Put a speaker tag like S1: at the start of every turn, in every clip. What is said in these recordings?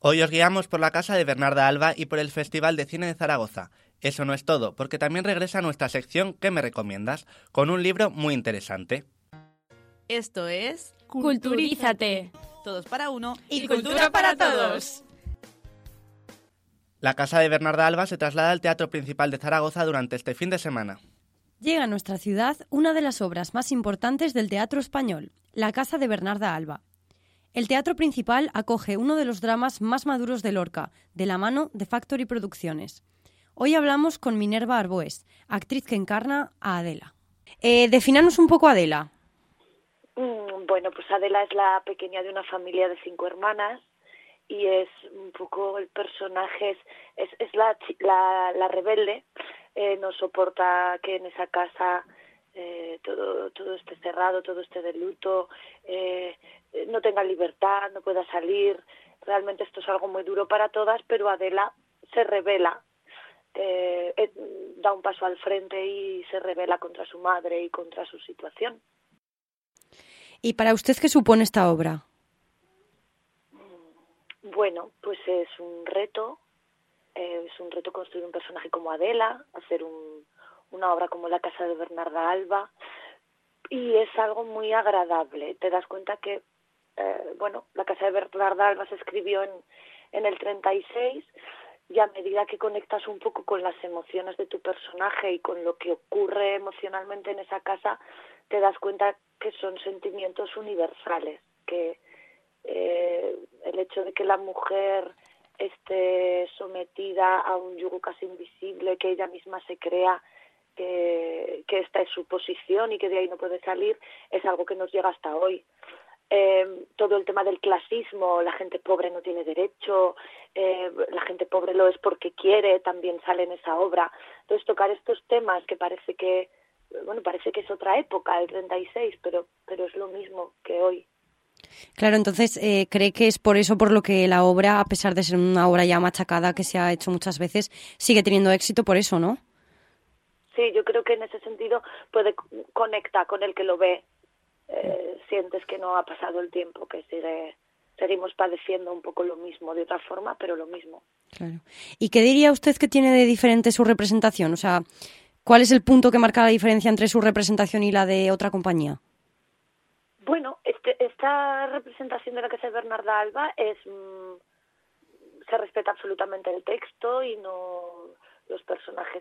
S1: Hoy os guiamos por la casa de Bernarda Alba y por el Festival de Cine de Zaragoza. Eso no es todo, porque también regresa nuestra sección ¿Qué me recomiendas?, con un libro muy interesante.
S2: Esto es...
S3: Culturízate.
S2: Todos para uno
S3: y cultura para todos.
S1: La casa de Bernarda Alba se traslada al Teatro Principal de Zaragoza durante este fin de semana.
S4: Llega a nuestra ciudad una de las obras más importantes del teatro español, la casa de Bernarda Alba. El Teatro Principal acoge uno de los dramas más maduros de Lorca, de la mano de Factory Producciones. Hoy hablamos con Minerva Arboés, actriz que encarna a Adela. Defínanos un poco a Adela.
S5: Bueno, pues Adela es la pequeña de una familia de 5 hermanas y es un poco el personaje, es la rebelde. No soporta que en esa casa todo esté cerrado, todo esté de luto, no tenga libertad, no pueda salir. Realmente esto es algo muy duro para todas, pero Adela se rebela, da un paso al frente y se rebela contra su madre y contra su situación.
S4: ¿Y para usted qué supone esta obra?
S5: Bueno, pues es un reto construir un personaje como Adela, hacer una obra como La casa de Bernarda Alba, y es algo muy agradable. Te das cuenta que, La casa de Bernarda Alba se escribió en el 36, y a medida que conectas un poco con las emociones de tu personaje y con lo que ocurre emocionalmente en esa casa, te das cuenta que son sentimientos universales, que el hecho de que la mujer esté sometida a un yugo casi invisible, que ella misma se crea que esta es su posición y que de ahí no puede salir, es algo que nos llega hasta hoy. Todo el tema del clasismo, la gente pobre no tiene derecho, la gente pobre lo es porque quiere, también sale en esa obra. Entonces tocar estos temas que parece que es otra época, el 36, pero es lo mismo que hoy.
S4: Claro, entonces, ¿cree que es por eso por lo que la obra, a pesar de ser una obra ya machacada que se ha hecho muchas veces, sigue teniendo éxito por eso, ¿no?
S5: Sí, yo creo que en ese sentido conecta con el que lo ve. Sientes que no ha pasado el tiempo, que seguimos padeciendo un poco lo mismo, de otra forma, pero lo mismo.
S4: Claro. ¿Y qué diría usted que tiene de diferente su representación? O sea, ¿cuál es el punto que marca la diferencia entre su representación y la de otra compañía?
S5: Bueno, esta representación de la casa de Bernarda Alba se respeta absolutamente el texto y los personajes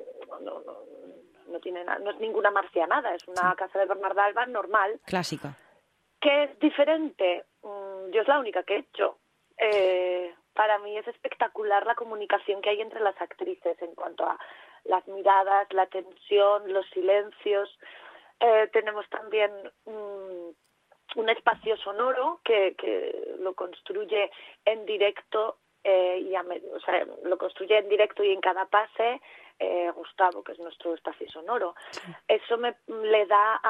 S5: no tienen no es ninguna marcianada, es una casa de Bernarda Alba normal.
S4: Clásica.
S5: ¿Qué es diferente? Yo es la única que he hecho. Para mí es espectacular la comunicación que hay entre las actrices en cuanto a las miradas, la tensión, los silencios. Tenemos también un espacio sonoro que lo construye en directo lo construye en directo y en cada pase Gustavo, que es nuestro espacio sonoro. Sí. Eso le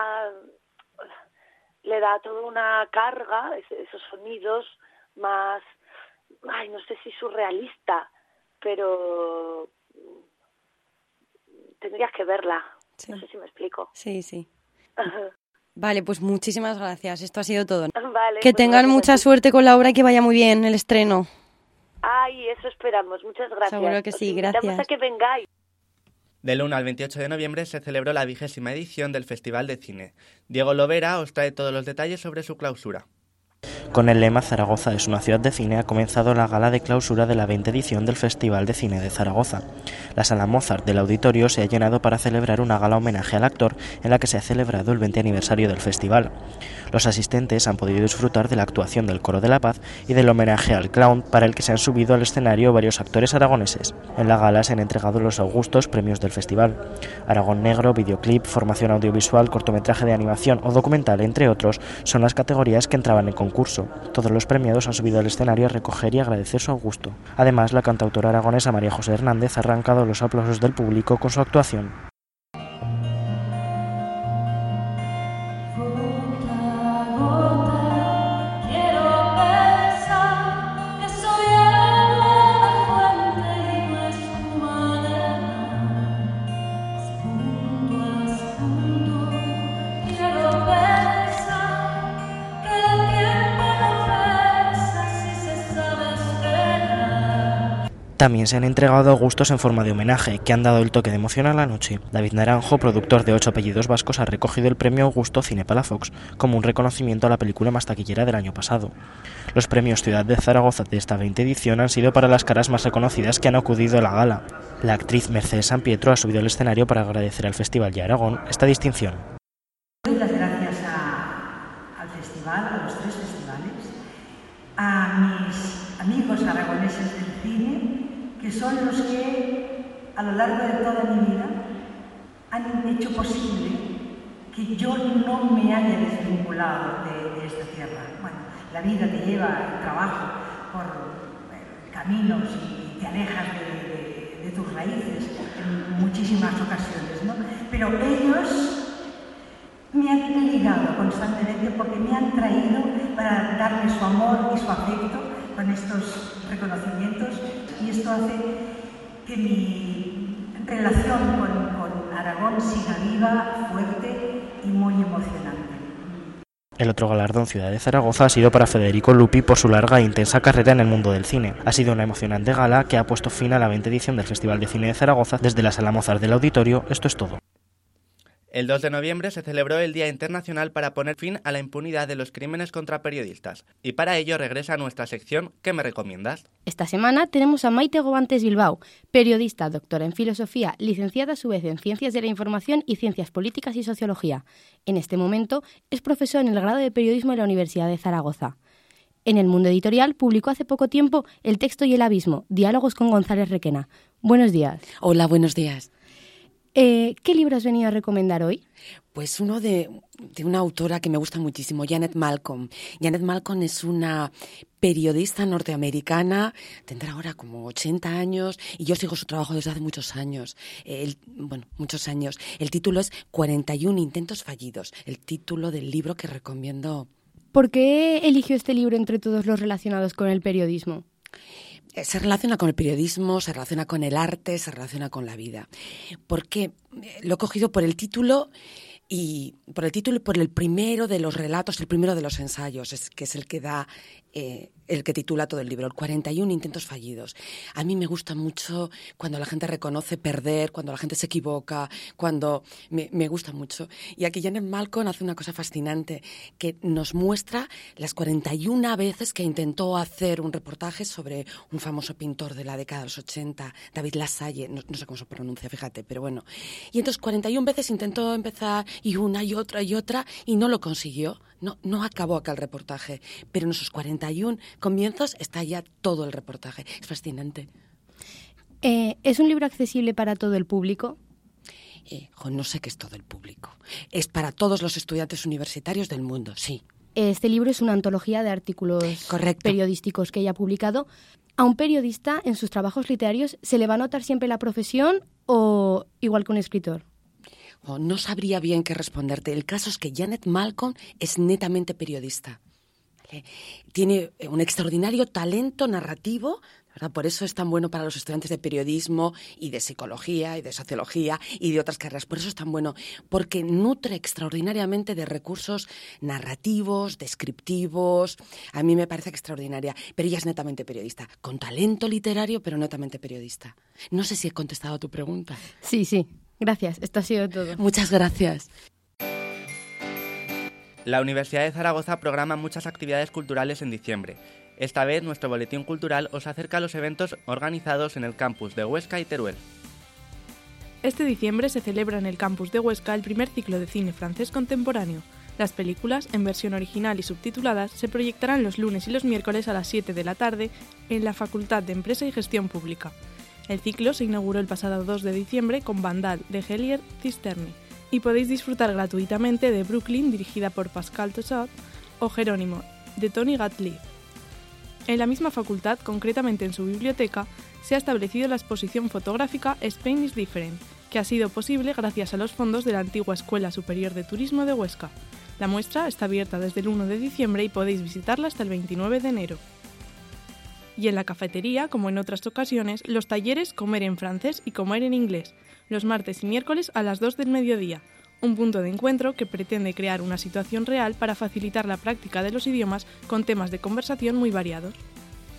S5: da toda una carga, esos sonidos más, no sé si surrealista, pero tendrías que verla. Sí. No sé si me explico.
S4: Sí. Vale, pues muchísimas gracias. Esto ha sido todo.
S5: Vale,
S4: que tengan mucha suerte con la obra y que vaya muy bien el estreno.
S5: Ay, eso esperamos. Muchas gracias.
S4: Seguro que sí, gracias.
S5: Invitamos a que vengáis.
S1: Del 1 al 28 de noviembre se celebró la 20ª edición del Festival de Cine. Diego Lovera os trae todos los detalles sobre su clausura.
S6: Con el lema Zaragoza es una ciudad de cine ha comenzado la gala de clausura de la 20ª edición del Festival de Cine de Zaragoza. La sala Mozart del auditorio se ha llenado para celebrar una gala homenaje al actor en la que se ha celebrado el 20 aniversario del festival. Los asistentes han podido disfrutar de la actuación del Coro de la Paz y del homenaje al clown para el que se han subido al escenario varios actores aragoneses. En la gala se han entregado los augustos premios del festival. Aragón Negro, videoclip, formación audiovisual, cortometraje de animación o documental, entre otros, son las categorías que entraban en concurso. Todos los premiados han subido al escenario a recoger y agradecer su augusto. Además, la cantautora aragonesa María José Hernández ha arrancado los aplausos del público con su actuación.
S7: Que el tiempo no pesa si se sabe esperar.
S6: También se han entregado augustos en forma de homenaje, que han dado el toque de emoción a la noche. David Naranjo, productor de 8 apellidos vascos, ha recogido el premio Augusto Cine Palafox como un reconocimiento a la película más taquillera del año pasado. Los premios Ciudad de Zaragoza de esta 20 edición han sido para las caras más reconocidas que han acudido a la gala. La actriz Mercedes San Pietro ha subido al escenario para agradecer al Festival y a Aragón esta distinción.
S7: Doy las gracias al festival, a los 3 festivales, a mis amigos aragoneses del cine, que son los que a lo largo de toda mi vida han hecho posible que yo no me haya desvinculado de esta tierra. Bueno, la vida te lleva el trabajo por caminos y te alejas de tus raíces en muchísimas ocasiones, ¿no? Pero ellos me han ligado constantemente porque me han traído para darme su amor y su afecto con estos reconocimientos, y esto hace que mi relación con Aragón siga viva, fuerte y muy emocionante.
S6: El otro galardón Ciudad de Zaragoza ha sido para Federico Lupi por su larga e intensa carrera en el mundo del cine. Ha sido una emocionante gala que ha puesto fin a la 20 edición del Festival de Cine de Zaragoza desde la Sala Mozart del Auditorio. Esto es todo.
S1: El 2 de noviembre se celebró el Día Internacional para poner fin a la impunidad de los crímenes contra periodistas. Y para ello regresa a nuestra sección ¿Qué me recomiendas?
S3: Esta semana tenemos a Maite Gobantes Bilbao, periodista, doctora en filosofía, licenciada a su vez en Ciencias de la Información y Ciencias Políticas y Sociología. En este momento es profesora en el grado de Periodismo en la Universidad de Zaragoza. En el mundo editorial publicó hace poco tiempo El texto y el abismo, diálogos con González Requena. Buenos días.
S8: Hola, buenos días.
S3: ¿Qué libro has venido a recomendar hoy?
S8: Pues uno de una autora que me gusta muchísimo, Janet Malcolm. Janet Malcolm es una periodista norteamericana, tendrá ahora como 80 años y yo sigo su trabajo desde hace muchos años. Muchos años. El título es 41 intentos fallidos, el título del libro que recomiendo.
S3: ¿Por qué eligió este libro entre todos los relacionados con el periodismo?
S8: Se relaciona con el periodismo, se relaciona con el arte, se relaciona con la vida. Porque lo he cogido por el título y por el primero de los relatos, el primero de los ensayos, que es el que da, el que titula todo el libro, el 41 intentos fallidos. A mí me gusta mucho cuando la gente reconoce perder, cuando la gente se equivoca, cuando me gusta mucho. Y aquí Janet Malcolm hace una cosa fascinante, que nos muestra las 41 veces que intentó hacer un reportaje sobre un famoso pintor de la década de los 80, David Lasalle, no sé cómo se pronuncia, fíjate, pero bueno. Y entonces 41 veces intentó empezar y una y otra y no lo consiguió. No acabó aquel reportaje, pero en esos 41 comienzos está ya todo el reportaje. Es fascinante.
S3: ¿Es un libro accesible para todo el público?
S8: No sé qué es todo el público. Es para todos los estudiantes universitarios del mundo, sí.
S3: Este libro es una antología de artículos periodísticos que ella ha publicado. ¿A un periodista en sus trabajos literarios se le va a notar siempre la profesión o igual que un escritor?
S8: No sabría bien qué responderte. El caso es que Janet Malcolm es netamente periodista. ¿Vale? Tiene un extraordinario talento narrativo, ¿verdad? Por eso es tan bueno para los estudiantes de periodismo y de psicología y de sociología y de otras carreras. Por eso es tan bueno, porque nutre extraordinariamente de recursos narrativos, descriptivos. A mí me parece que extraordinaria. Pero ella es netamente periodista, con talento literario, pero netamente periodista. No sé si he contestado a tu pregunta.
S3: Sí. Gracias, esto ha sido todo.
S8: Muchas gracias.
S1: La Universidad de Zaragoza programa muchas actividades culturales en diciembre. Esta vez nuestro boletín cultural os acerca a los eventos organizados en el campus de Huesca y Teruel.
S9: Este diciembre se celebra en el campus de Huesca el primer ciclo de cine francés contemporáneo. Las películas, en versión original y subtituladas, se proyectarán los lunes y los miércoles a las 7 de la tarde en la Facultad de Empresa y Gestión Pública. El ciclo se inauguró el pasado 2 de diciembre con Vandal de Gélier Cisterni y podéis disfrutar gratuitamente de Brooklyn, dirigida por Pascal Tossat, o Jerónimo, de Tony Gatlieb. En la misma facultad, concretamente en su biblioteca, se ha establecido la exposición fotográfica Spain is Different, que ha sido posible gracias a los fondos de la antigua Escuela Superior de Turismo de Huesca. La muestra está abierta desde el 1 de diciembre y podéis visitarla hasta el 29 de enero. Y en la cafetería, como en otras ocasiones, los talleres Comer en francés y Comer en inglés, los martes y miércoles a las 2 del mediodía, un punto de encuentro que pretende crear una situación real para facilitar la práctica de los idiomas con temas de conversación muy variados.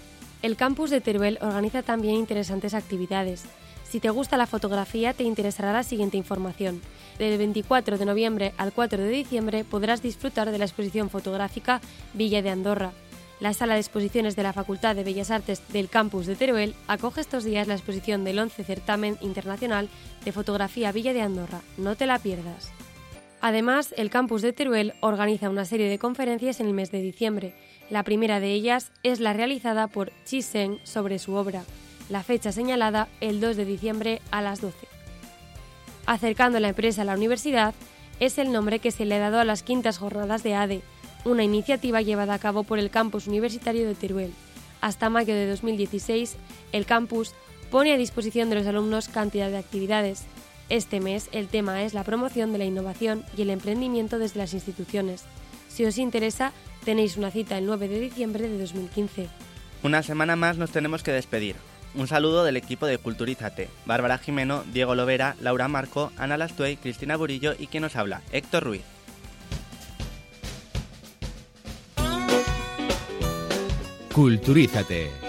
S4: El campus de Teruel organiza también interesantes actividades. Si te gusta la fotografía, te interesará la siguiente información. Del 24 de noviembre al 4 de diciembre podrás disfrutar de la exposición fotográfica Villa de Andorra. La sala de exposiciones de la Facultad de Bellas Artes del campus de Teruel acoge estos días la exposición del 11 Certamen Internacional de Fotografía Villa de Andorra. No te la pierdas. Además, el campus de Teruel organiza una serie de conferencias en el mes de diciembre. La primera de ellas es la realizada por Chi Seng sobre su obra. La fecha señalada el 2 de diciembre a las 12. Acercando la empresa a la universidad es el nombre que se le ha dado a las quintas jornadas de ADE, una iniciativa llevada a cabo por el campus universitario de Teruel. Hasta mayo de 2016, el campus pone a disposición de los alumnos cantidad de actividades. Este mes el tema es la promoción de la innovación y el emprendimiento desde las instituciones. Si os interesa, tenéis una cita el 9 de diciembre de 2015.
S1: Una semana más nos tenemos que despedir. Un saludo del equipo de Culturízate: Bárbara Jimeno, Diego Lovera, Laura Marco, Ana Lastuey, Cristina Burillo y quien nos habla, Héctor Ruiz.
S10: Culturízate.